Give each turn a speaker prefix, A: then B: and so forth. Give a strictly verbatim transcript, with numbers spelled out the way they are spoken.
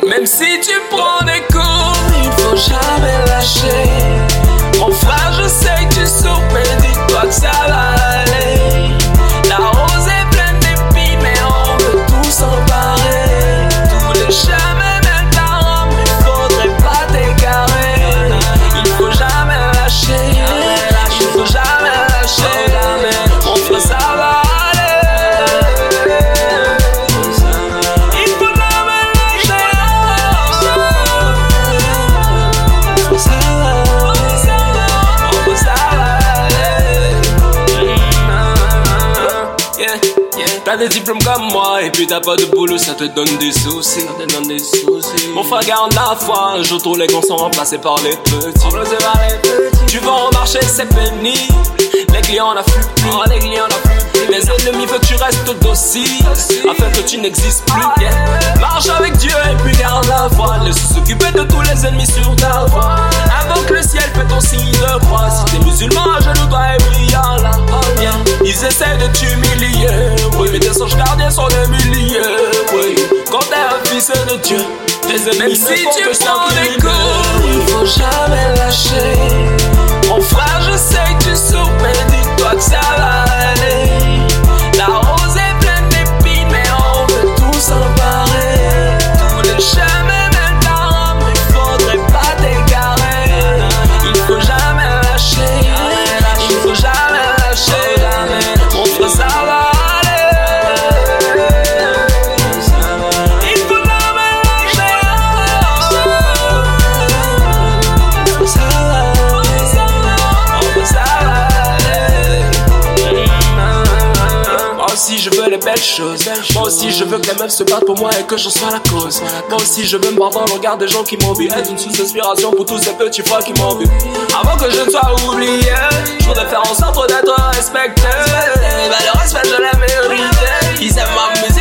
A: Même si tu prends des coups, il faut jamais lâcher. Mon frère, je sais que tu souffres, mais dis-toi que ça va aller. La rose est pleine d'épines, mais on veut tout s'emparer. Tous les chemins mènent à Rome, il faudrait pas t'égarer. Il faut jamais lâcher, il faut jamais lâcher. Mon frère, ça va aller. Il faut jamais lâcher. Ça va, mon frère, ça va aller. Yeah, yeah. T'as des diplômes comme moi et puis t'as pas de boulot, ça te donne des soucis. Ça te donne des soucis. Mon frère, garde la foi, un jour tous les grands sont remplacés par les petits. Remplacés par les petits. Tu vas au marché, c'est pénible. Les clients n'affluent plus. Oh, les clients n'affluent plus. Les ennemis veulent que tu restes docile afin que tu n'existes plus. Yeah. Marche avec Dieu et puis garde la foi. Laisse s'occuper de tous les ennemis sur ta voie. Invoque le ciel, fais ton signe de croix. Si t'es musulman, je le dois et brillant là. Yeah. Ils essaient de t'humilier, oui, mais tes anges gardiens sont des milliers, oui. Quand t'es un fils de Dieu, tes ennemis si tu prends des coups, il faut jamais lâcher. Mon frère, je sais que tu souffres, mais dis-toi que ça va aller. La rose est pleine d'épines, mais on veut tout s'emparer. Tous les chemins mènent à Rome, il faudrait pas t'égarer. Il faut jamais lâcher, il faut jamais lâcher. Mon frère, ça va aller. Il faut jamais lâcher. Ça va, mon frère, ça va aller. Moi aussi je veux les belles choses. Moi aussi je veux que les meufs se battent pour moi et que j'en sois la cause. Moi aussi je veux me voir dans le regard des gens qui m'envient. Être une source d'inspiration pour tous ces petits frères qui m'envient. Avant que je ne sois oublié, je voudrais faire en sorte d'être respecté. Bah, le respect je l'ai mérité. Ils aiment ma musique.